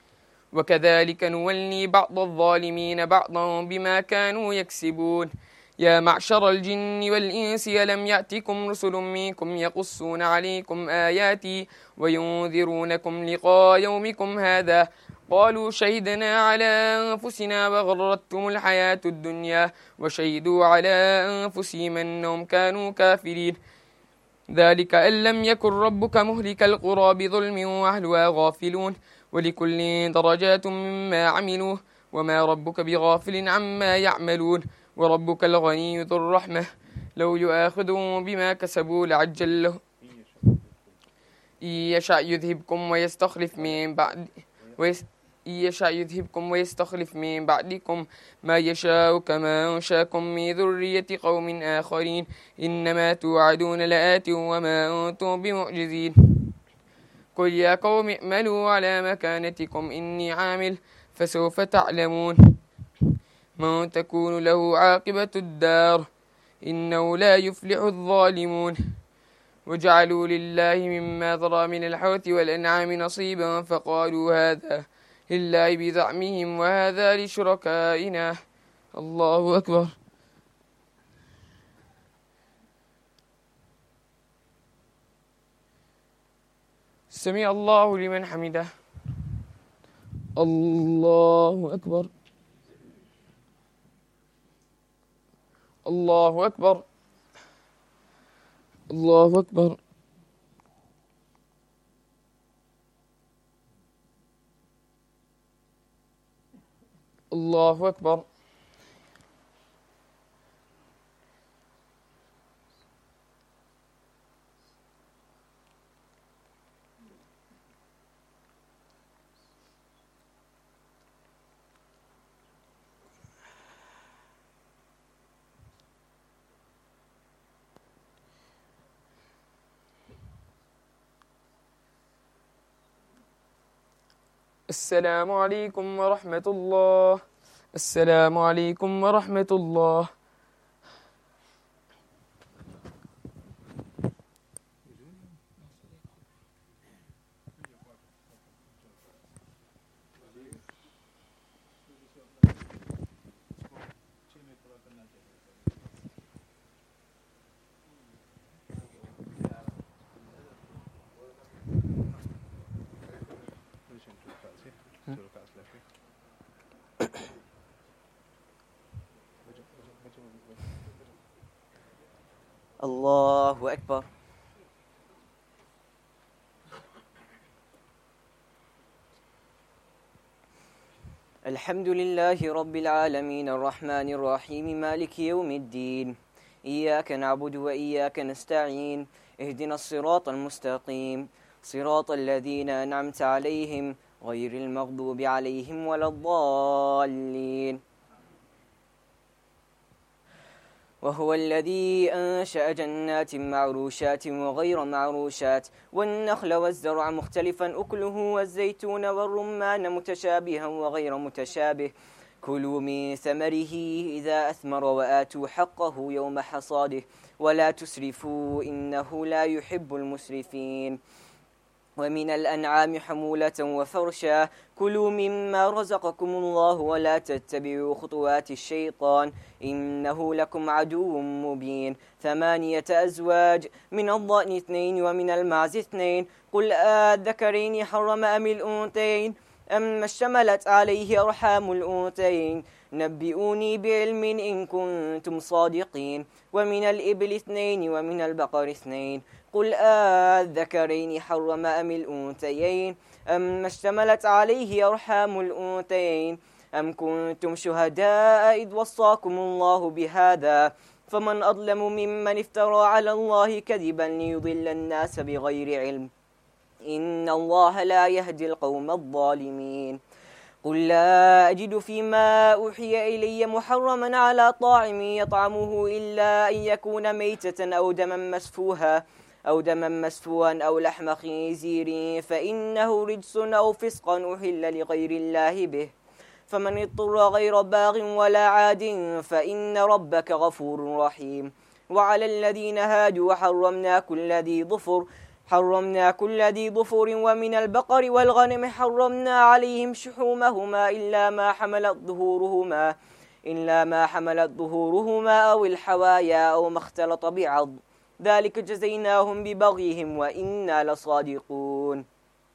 B: وكذلك نولي بعض الظالمين بعضا بما كانوا يكسبون يا معشر الجن والإنس ألم يأتكم رسل منكم يقصون عليكم آياتي وينذرونكم لقاء يومكم هذا قالوا شهدنا على أنفسنا وغرتهم الحياة الدنيا وشهدوا على أنفسهم أنهم كانوا كافرين ذلك أن لم يكن ربك مهلك القرى بظلم وأهلها غافلون ولكل درجات مما عملوا وما ربك بغافل عما يعملون وربك الغني ذو الرحمة لو يؤاخذهم بما كسبوا لعجل له إن يشأ يذهبكم ويستخلف من بعدكم ما يشاء كما أنشاكم من ذرية قوم آخرين إنما توعدون لآت وما أنتم بمعجزين قل يا قوم اعملوا على مكانتكم إني عامل فسوف تعلمون من تكون له عاقبة الدار إنه لا يفلح الظالمون وجعلوا لله مما ذرى من الحوث والأنعام نصيبا فقالوا هذا لله بزعمهم وهذا لشركائنا الله أكبر سمع الله لمن حمده الله أكبر الله أكبر الله أكبر الله أكبر السلام عليكم ورحمة الله السلام عليكم ورحمة الله
C: الله أكبر الحمد لله رب العالمين الرحمن الرحيم مالك يوم الدين إياك نعبد وإياك نستعين اهدنا الصراط المستقيم صراط الذين أنعمت عليهم غير المغضوب عليهم ولا الضالين وهو الذي أنشأ جنات معروشات وغير معروشات والنخل والزرع مختلفا أكله والزيتون والرمان متشابها وغير متشابه كلوا من ثمره إذا أثمر وآتوا حقه يوم حصاده ولا تسرفوا إنه لا يحب المسرفين ومن الأنعام حمولة وفرشا كلوا مما رزقكم الله ولا تتبعوا خطوات الشيطان إنه لكم عدو مبين 8 أزواج من الضأن 2 ومن المعز 2 قل الذكرين حرم أم الأنثيين أما اشتملت عليه أرحام الأنثيين نبئوني بعلم إن كنتم صادقين ومن الإبل 2 ومن البقر 2 قل الذكرين حرم أم الأنثيين أما اشتملت عليه أرحام الأنثيين أم كنتم شهداء إذ وصاكم الله بهذا فمن أظلم ممن افترى على الله كذبا ليضل الناس بغير علم إن الله لا يهدي القوم الظالمين قل لا أجد فيما أوحي إلي محرما على طاعم يطعمه إلا أن يكون ميتة أو دما مسفوها أو لحم خنزير فإنه رجس أو فسقا أحل لغير الله به فمن اضطر غير باغ ولا عاد فإن ربك غفور رحيم وعلى الذين هادوا حرمنا كل ذي ظفر ومن البقر والغنم حرمنا عليهم شحومهما إلا ما حملت ظهورهما أو الحوايا أو ما اختلط بعض ذلك جزيناهم ببغيهم وإنا لصادقون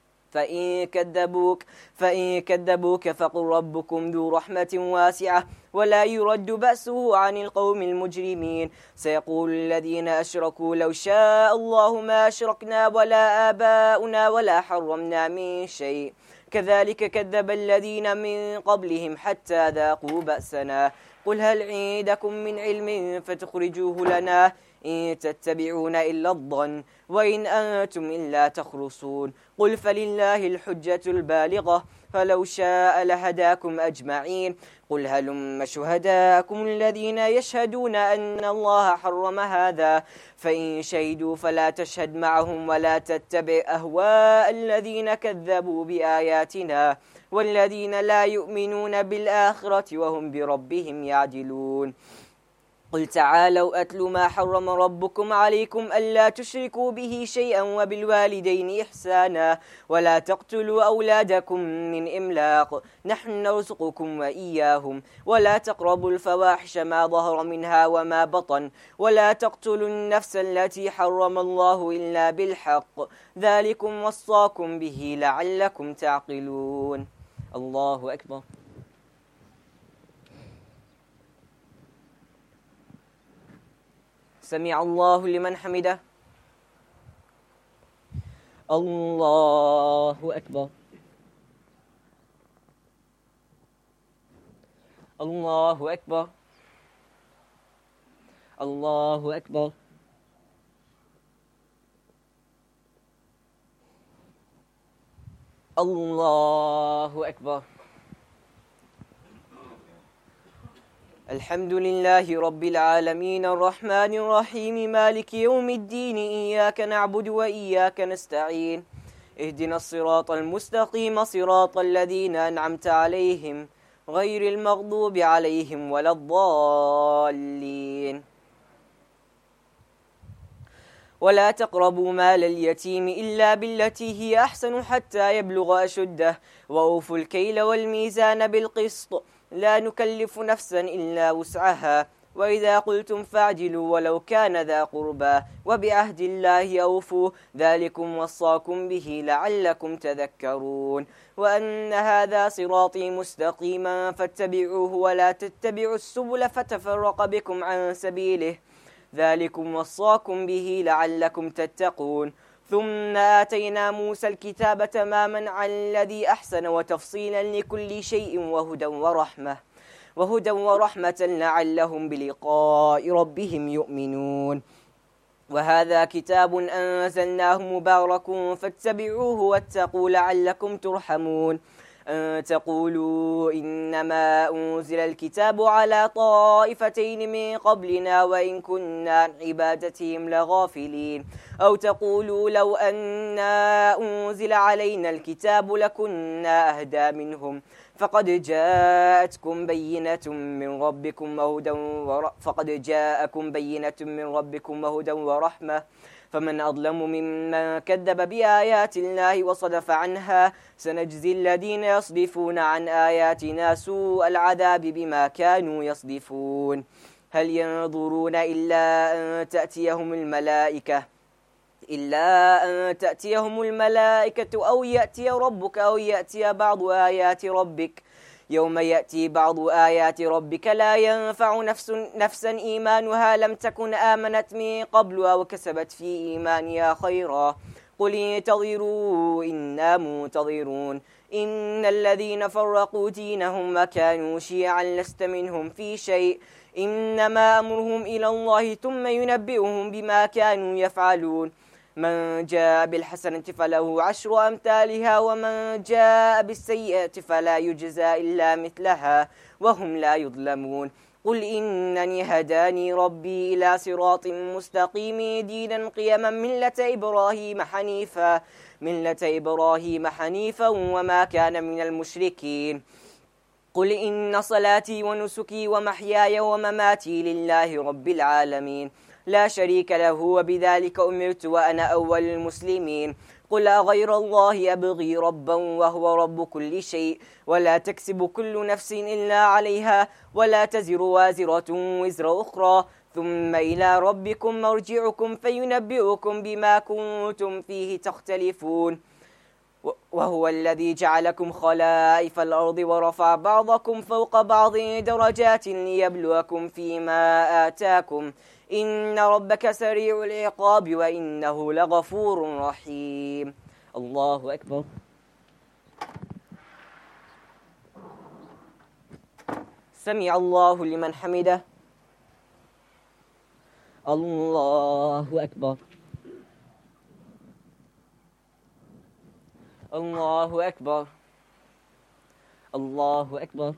C: فإن كذبوك فقل ربكم ذو رحمة واسعة ولا يرد بأسه عن القوم المجرمين سيقول الذين أشركوا لو شاء الله ما أشركنا ولا آباؤنا ولا حرمنا من شيء كذلك كذب الذين من قبلهم حتى ذاقوا بأسنا قل هل عندكم من علم فتخرجوه لنا إن تتبعون إلا الظن وإن أنتم إلا تخرصون قل فلله الحجة البالغة فلو شاء لهداكم أجمعين قل هلم شهداءكم الذين يشهدون أن الله حرم هذا فإن شهدوا فلا تشهد معهم ولا تتبع أهواء الذين كذبوا بآياتنا والذين لا يؤمنون بالآخرة وهم بربهم يعدلون قل تعالوا أتل ما حرم ربكم عليكم ألا تشركوا به شيئا وبالوالدين إحسانا ولا تقتلوا أولادكم من إملاق نحن نرزقكم وإياهم ولا تقربوا الفواحش ما ظهر منها وما بطن ولا تقتلوا النفس التي حرم الله إلا بالحق ذلكم وصاكم به لعلكم تعقلون الله أكبر سمع الله لمن حمده الله أكبر الله أكبر الله أكبر الله أكبر الحمد لله رب العالمين الرحمن الرحيم مالك يوم الدين إياك نعبد وإياك نستعين اهدنا الصراط المستقيم صراط الذين أنعمت عليهم غير المغضوب عليهم ولا الضالين ولا تقربوا مال اليتيم إلا بالتي هي أحسن حتى يبلغ أشده وأوفوا الكيل والميزان بالقسط لا نكلف نفسا إلا وسعها وإذا قلتم فاعدلوا ولو كان ذا قربى وبعهد الله أوفوا ذلكم وصاكم به لعلكم تذكرون وأن هذا صراطي مستقيما فاتبعوه ولا تتبعوا السبل فتفرق بكم عن سبيله ذلكم وصاكم به لعلكم تتقون ثم آتينا موسى الكتاب تماما على الذي أحسن وتفصيلا لكل شيء وهدى ورحمة لعلهم بلقاء ربهم يؤمنون وهذا كتاب أنزلناه مبارك فاتبعوه واتقوا لعلكم ترحمون أن تقولوا إنما أنزل الكتاب على طائفتين من قبلنا وإن كنا عن عبادتهم لغافلين أو تقولوا لو أنا أنزل علينا الكتاب لكنا أهدى منهم فقد جاءكم بينة من ربكم وهدى ورحمة فمن أظلم ممن كذب بآيات الله وصدف عنها سنجزي الذين يصدفون عن آياتنا سوء العذاب بما كانوا يصدفون هل ينظرون إلا أن تأتيهم الملائكة أو يأتي ربك أو يأتي بعض آيات ربك يوم يأتي بعض آيات ربك لا ينفع نفسا إيمانها لم تكن آمنت من قبل أو كسبت في إيمانها خيرا قل انتظروا إنا منتظرون إن الذين فرقوا دينهم وكانوا شيعا لست منهم في شيء إنما أمرهم إلى الله ثم ينبئهم بما كانوا يفعلون من جاء بالحسنة فله 10 أمثالها ومن جاء بالسيئة فلا يجزى إلا مثلها وهم لا يظلمون قل إنني هداني ربي إلى صراط مستقيم دينا قيما ملة إبراهيم حنيفا وما كان من المشركين قل إن صلاتي ونسكي ومحياي ومماتي لله رب العالمين لا شريك له وبذلك أمرت وأنا أول المسلمين قل أغير الله أبغي ربا وهو رب كل شيء ولا تكسب كل نفس إلا عليها ولا تزر وازرة وزر أخرى ثم إلى ربكم مرجعكم فينبئكم بما كنتم فيه تختلفون وهو الذي جعلكم خلائف الأرض ورفع بعضكم فوق بعض درجات ليبلوكم فيما آتاكم إن ربك سريع العقاب وإنه لغفور رحيم. الله أكبر. سمع الله لمن حمده. الله أكبر. الله أكبر. الله أكبر.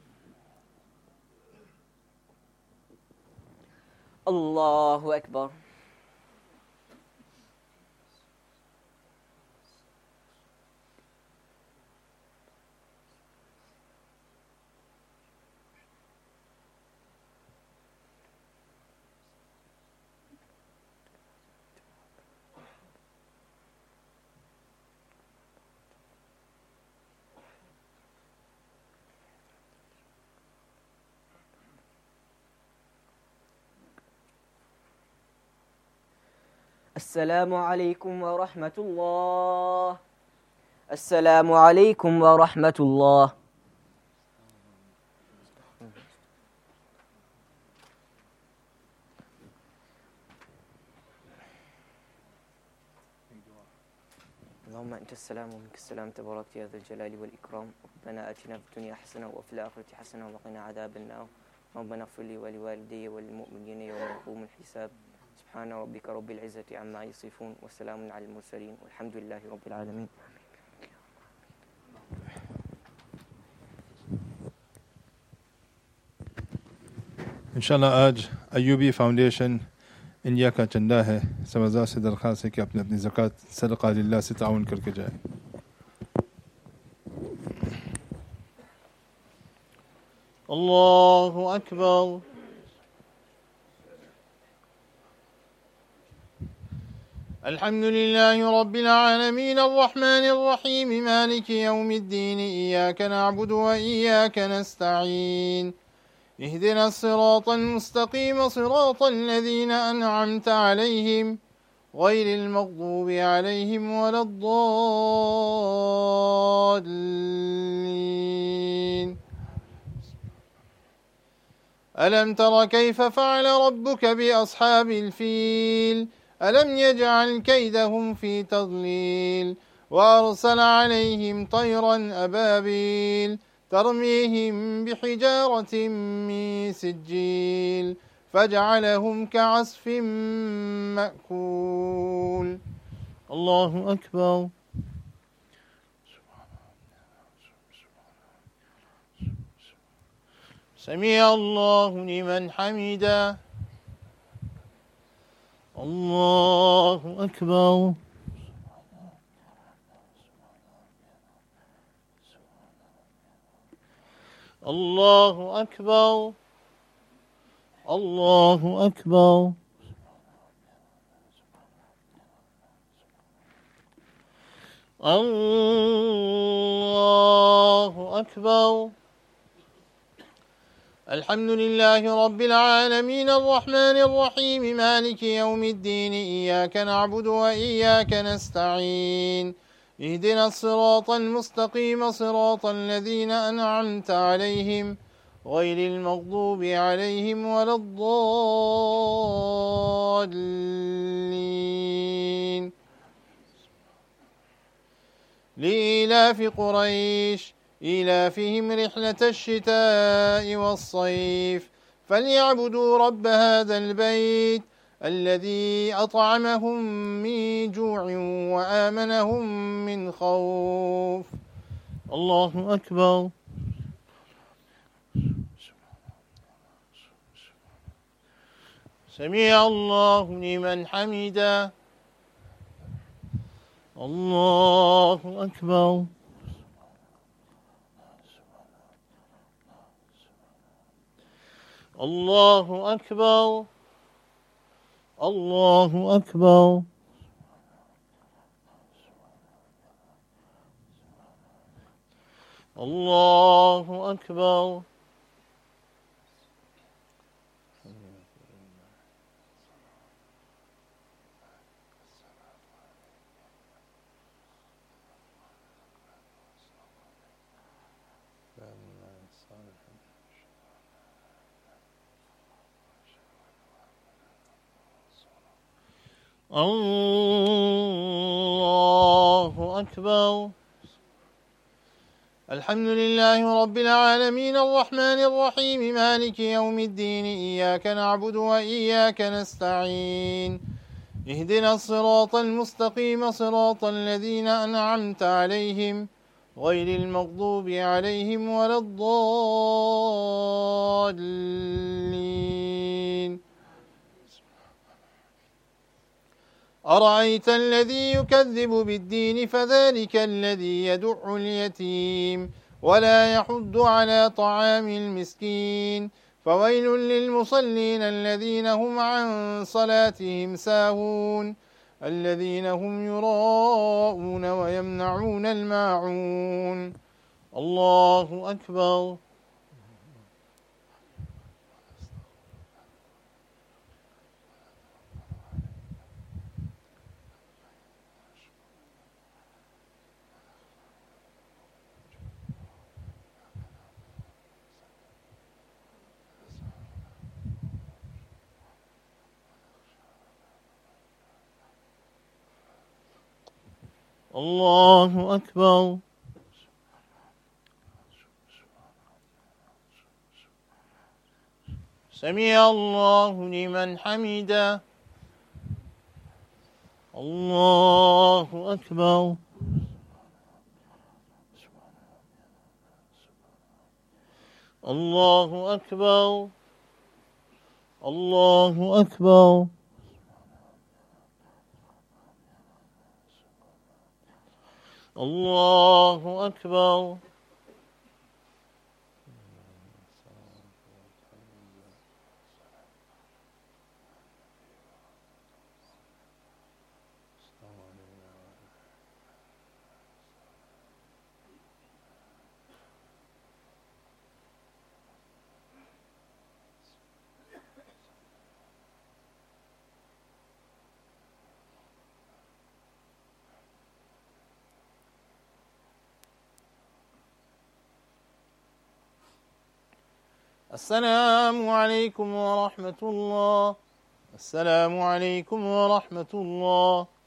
C: الله أكبر. السلام عليكم ورحمة الله. السلام عليكم ورحمة الله. اللهم أنت السلام ومنك السلام تبارك يا ذا الجلال والإكرام. ربنا آتنا في الدنيا حسنة وفي الآخرة حسنة وقنا عذاب النار. ربنا اغفر لي ولوالدي وللمؤمنين يوم يقوم الحساب. سبحان ربك رب العزة عما يصفون وسلام على المرسلين والحمد لله رب العالمين.
D: इंशाल्लाह आज Ayubi foundation India का चंदा है। समझदार से दरख्वास्त है कि अपने अपनी ज़कात सदका लिल्लाह से ताउन करके जाए।
E: अल्लाहु अकबर। الحمد لله رب العالمين الرحمن الرحيم مالك يوم الدين إياك نعبد وإياك نستعين اهدنا الصراط المستقيم صراط الذين أنعمت عليهم غير المغضوب عليهم ولا الضالين. ألم تر كيف فعل ربك بأصحاب الفيل ألم يجعل كيدهم في تضليل وأرسل عليهم طيرا أبابيل ترميهم بحجارة من سجيل فجعلهم كعصف مأكول. الله أكبر. سمع الله لمن حمده. الله أكبر. الله أكبر. الله أكبر. الله أكبر. الحمد لله رب العالمين الرحمن الرحيم مالك يوم الدين إياك نعبد وإياك نستعين اهدنا الصراط المستقيم صراط الذين أنعمت عليهم غير المغضوب عليهم ولا الضالين. لإيلاف قريش إيلافهم رحلة الشتاء والصيف فليعبدوا رب هذا البيت الذي أطعمهم من جوع وآمنهم من خوف. الله أكبر. سمع الله لمن حمده. الله أكبر. الله أكبر. الله أكبر. الله أكبر. الله أكبر. الحمد لله رب العالمين الرحمن الرحيم مالك يوم الدين إياك نعبد وإياك نستعين اهدنا الصراط المستقيم صراط الذين أنعمت عليهم غير المغضوب عليهم ولا الضالين. أرأيت الذي يكذب بالدين فذلك الذي يدع اليتيم ولا يحض على طعام المسكين فويل للمصلين الذين هم عن صلاتهم ساهون الذين هم يراءون ويمنعون الماعون. الله أكبر. الله أكبر. سمع الله لمن حمده. الله أكبر. الله أكبر. الله أكبر. الله أكبر. السلام عليكم ورحمة الله. السلام عليكم ورحمة الله.